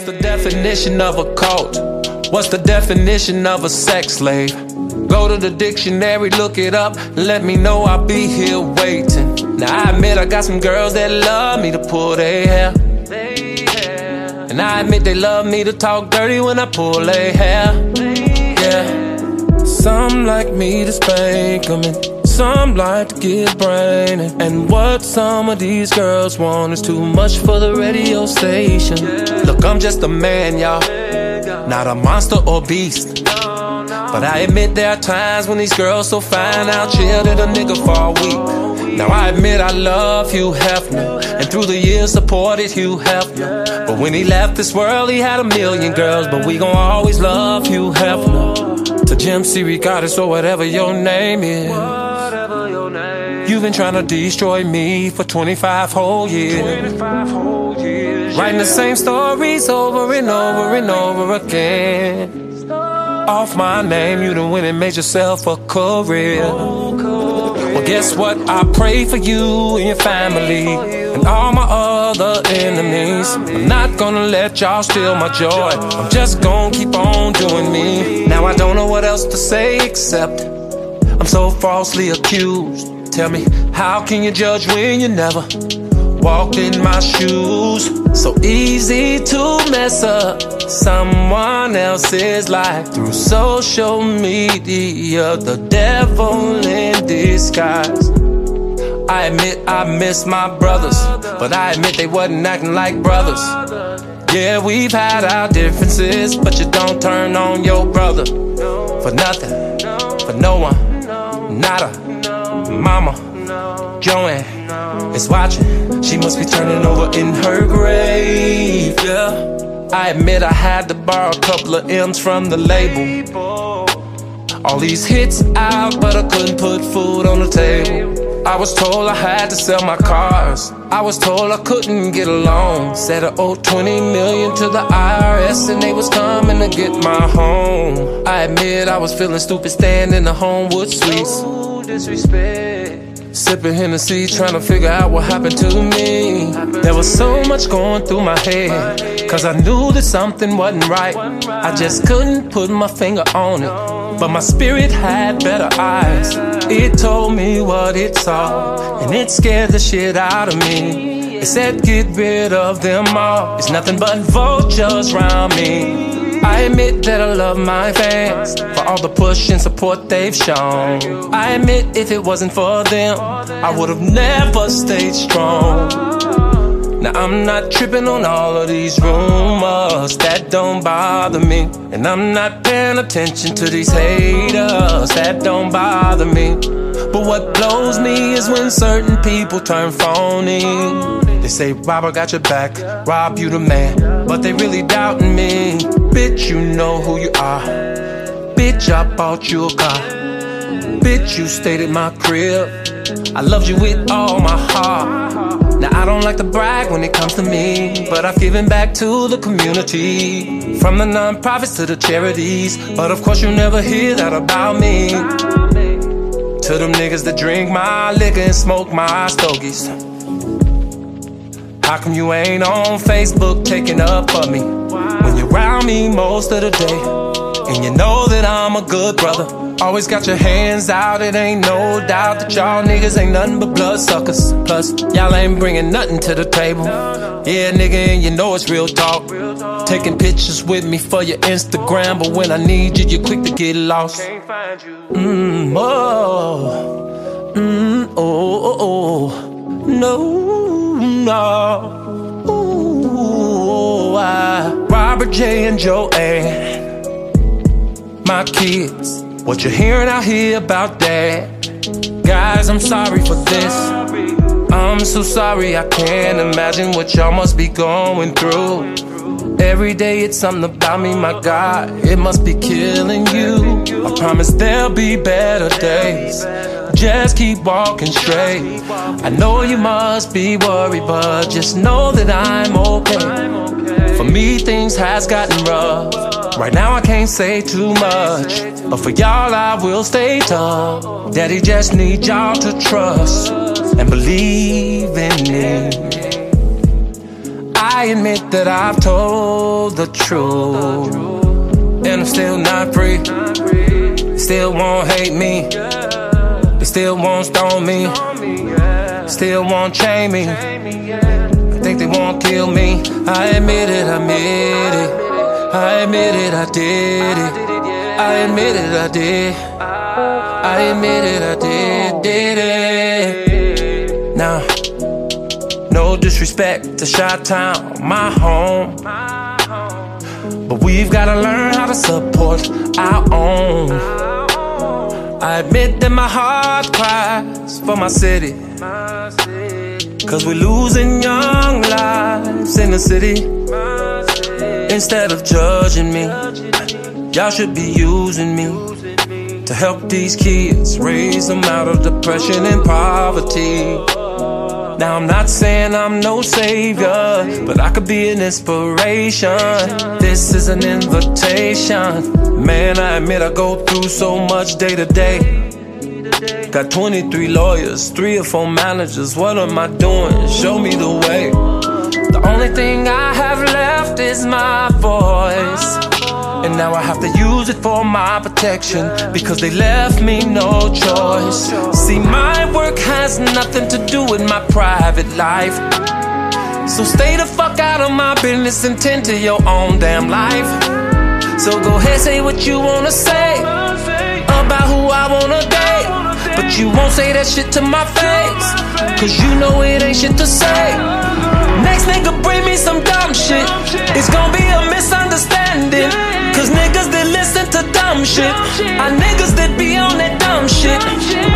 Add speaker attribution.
Speaker 1: What's the definition of a cult? What's the definition of a sex slave? Go to the dictionary, look it up, let me know, I'll be here waiting. Now I admit I got some girls that love me to pull their hair, and I admit they love me to talk dirty when I pull their hair. Yeah. Some like me to spank them, and some like to get brainy. And what some of these girls want is too much for the radio station. Look, I'm just a man, y'all, not a monster or beast. But I admit there are times when these girls so fine I'll chill at a nigga for a week. Now I admit I love Hugh Hefner, and through the years supported Hugh Hefner. But when he left this world he had a million girls, but we gon' always love Hugh Hefner. To Jim C. Regardless or whatever your name is, you've been trying to destroy me for 25 whole years. Writing the same stories over and over and over again. Off my name, you done went and made yourself a career. Well, guess what? I pray for you and your family and all my other enemies. I'm not gonna let y'all steal my joy, I'm just gonna keep on doing me. Now I don't know what else to say except I'm so falsely accused. Tell me, how can you judge when you never walked in my shoes? So easy to mess up someone else's life through social media, the devil in disguise. I admit I miss my brothers, but I admit they wasn't acting like brothers. Yeah, we've had our differences, but you don't turn on your brother for nothing, for no one, nada. Mama Joanne is watching, she must be turning over in her grave. Yeah, I admit I had to borrow a couple of M's from the label. All these hits out, but I couldn't put food on the table. I was told I had to sell my cars, I was told I couldn't get a loan. Said I owed 20 million to the IRS and they was coming to get my home. I admit I was feeling stupid standing in the Homewood Suites, sipping Hennessy, trying to figure out what happened to me. There was so much going through my head, cause I knew that something wasn't right. I just couldn't put my finger on it, but my spirit had better eyes. It told me what it saw, and it scared the shit out of me. It said get rid of them all, it's nothing but vultures around me. I admit that I love my fans for all the push and support they've shown. I admit if it wasn't for them, I would've never stayed strong. Now I'm not tripping on all of these rumors, that don't bother me. And I'm not paying attention to these haters, that don't bother me. But what blows me is when certain people turn phony. They say, Rob, I got your back, Rob, you the man, but they really doubting me. Bitch, you know who you are. Bitch, I bought you a car. Bitch, you stayed at my crib. I loved you with all my heart. Now I don't like to brag when it comes to me, but I've given back to the community, from the non-profits to the charities. But of course you never hear that about me. To them niggas that drink my liquor and smoke my stogies, how come you ain't on Facebook taking up for me when you're around me most of the day? And you know that I'm a good brother, always got your hands out. It ain't no doubt that y'all niggas ain't nothing but blood suckers. Plus, y'all ain't bringing nothing to the table. Yeah, nigga, and you know it's real talk. Taking pictures with me for your Instagram, but when I need you, you're quick to get lost. Robert J and Joanne, my kids, what you hearing out here about that? Guys, I'm sorry for this. I'm so sorry, I can't imagine what y'all must be going through. Every day it's something about me, my God, it must be killing you. I promise there'll be better days, just keep walking straight. I know you must be worried, but just know that I'm okay. For me things has gotten rough, right now I can't say too much, but for y'all I will stay tough. Daddy just need y'all to trust and believe in me. I I admit that I've told the truth, and I'm still not free. They still won't hate me, they still won't stone me, still won't chain me. I think they won't kill me. I admit it, I admit it. I admit it, I did it. I admit it, I did. I admit it, I did it. Now, no disrespect to Chi-Town, my home, but we've gotta learn how to support our own. I admit that my heart cries for my city, 'cause we're losing young lives in the city. Instead of judging me, y'all should be using me to help these kids, raise them out of depression and poverty. Now I'm not saying I'm no savior, but I could be an inspiration. This is an invitation. Man, I admit I go through so much day to day. Got 23 lawyers, 3 or 4 managers. What am I doing? Show me the way. The only thing I have left is my voice, and now I have to use it for my protection, because they left me no choice. See, my work has nothing to do with my private life, so stay the fuck out of my business and tend to your own damn life. So go ahead, say what you wanna say about who I wanna date, but you won't say that shit to my face, 'cause you know it ain't shit to say. Next nigga bring me some dumb shit, it's gonna be a misunderstanding, 'cause niggas that listen to dumb shit are niggas that be on that dumb shit.